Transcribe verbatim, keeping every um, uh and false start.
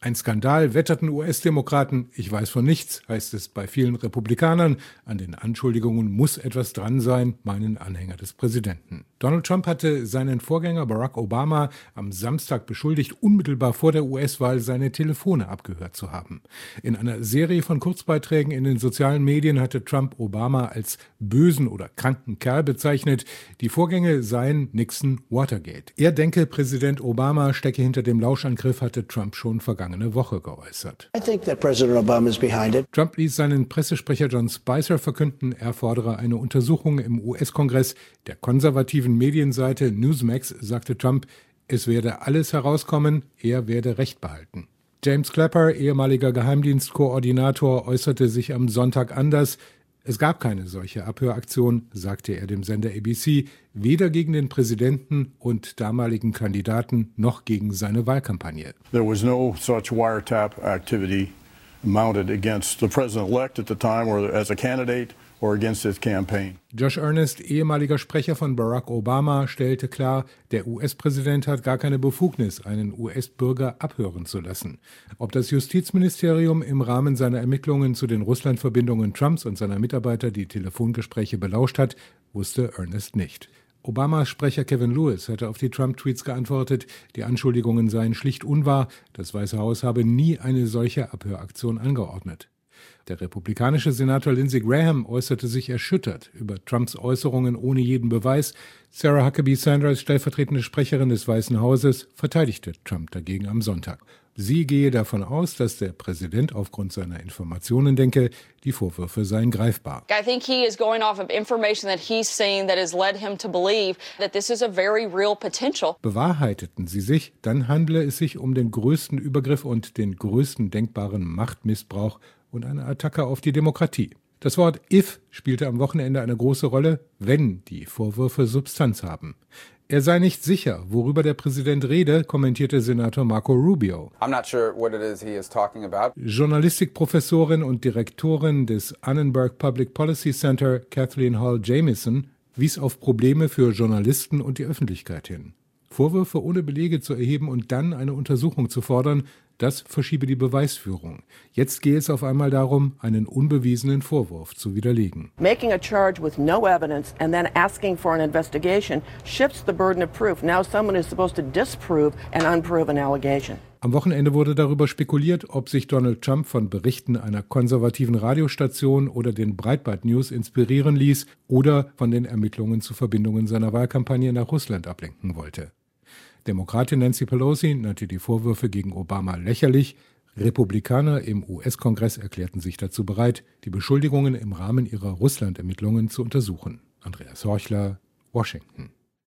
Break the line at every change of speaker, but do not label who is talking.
Ein Skandal, wetterten U S-Demokraten. Ich weiß von nichts, heißt es bei vielen Republikanern. An den Anschuldigungen muss etwas dran sein, meinen Anhänger des Präsidenten. Donald Trump hatte seinen Vorgänger Barack Obama am Samstag beschuldigt, unmittelbar vor der U S-Wahl seine Telefone abgehört zu haben. In einer Serie von Kurzbeiträgen in den sozialen Medien hatte Trump Obama als bösen oder kranken Kerl bezeichnet. Die Vorgänge seien Nixon Watergate. Er denke, Präsident Obama stecke hinter dem Lauschangriff, hatte Trump schon vergangene Woche geäußert.
I think that President Obama is behind it.
Trump ließ seinen Pressesprecher John Spicer verkünden, er fordere eine Untersuchung im U S-Kongress. Der konservativen Medienseite Newsmax sagte Trump, es werde alles herauskommen, er werde Recht behalten. James Clapper, ehemaliger Geheimdienstkoordinator, äußerte sich am Sonntag anders. Es gab keine solche Abhöraktion, sagte er dem Sender A B C, weder gegen den Präsidenten und damaligen Kandidaten noch gegen seine Wahlkampagne.
There was no such wiretap activity mounted against the president-elect at the time or as a candidate or against his campaign.
Josh Earnest, ehemaliger Sprecher von Barack Obama, stellte klar, der U S-Präsident hat gar keine Befugnis, einen U S-Bürger abhören zu lassen. Ob das Justizministerium im Rahmen seiner Ermittlungen zu den Russland-Verbindungen Trumps und seiner Mitarbeiter die Telefongespräche belauscht hat, wusste Earnest nicht. Obamas Sprecher Kevin Lewis hatte auf die Trump-Tweets geantwortet, die Anschuldigungen seien schlicht unwahr, das Weiße Haus habe nie eine solche Abhöraktion angeordnet. Der republikanische Senator Lindsey Graham äußerte sich erschüttert über Trumps Äußerungen ohne jeden Beweis. Sarah Huckabee Sanders, stellvertretende Sprecherin des Weißen Hauses, verteidigte Trump dagegen am Sonntag. Sie gehe davon aus, dass der Präsident aufgrund seiner Informationen denke, die Vorwürfe seien greifbar.
I think he is going off of information that he's seen that has led him to believe that this is a very real potential.
Bewahrheiteten sie sich, dann handle es sich um den größten Übergriff und den größten denkbaren Machtmissbrauch und eine Attacke auf die Demokratie. Das Wort if spielte am Wochenende eine große Rolle, wenn die Vorwürfe Substanz haben. Er sei nicht sicher, worüber der Präsident rede, kommentierte Senator Marco Rubio.
I'm not sure what it is he is talking about.
Journalistikprofessorin und Direktorin des Annenberg Public Policy Center, Kathleen Hall Jamieson, wies auf Probleme für Journalisten und die Öffentlichkeit hin. Vorwürfe ohne Belege zu erheben und dann eine Untersuchung zu fordern, das verschiebe die Beweisführung. Jetzt gehe es auf einmal darum, einen unbewiesenen Vorwurf zu widerlegen.
Making a charge with no evidence and then asking for an investigation shifts the burden of proof. Now someone is supposed to disprove an unproven allegation.
Am Wochenende wurde darüber spekuliert, ob sich Donald Trump von Berichten einer konservativen Radiostation oder den Breitbart News inspirieren ließ oder von den Ermittlungen zu Verbindungen seiner Wahlkampagne nach Russland ablenken wollte. Demokratin Nancy Pelosi nannte die Vorwürfe gegen Obama lächerlich. Republikaner im U S-Kongress erklärten sich dazu bereit, die Beschuldigungen im Rahmen ihrer Russland-Ermittlungen zu untersuchen. Andreas Horchler, Washington.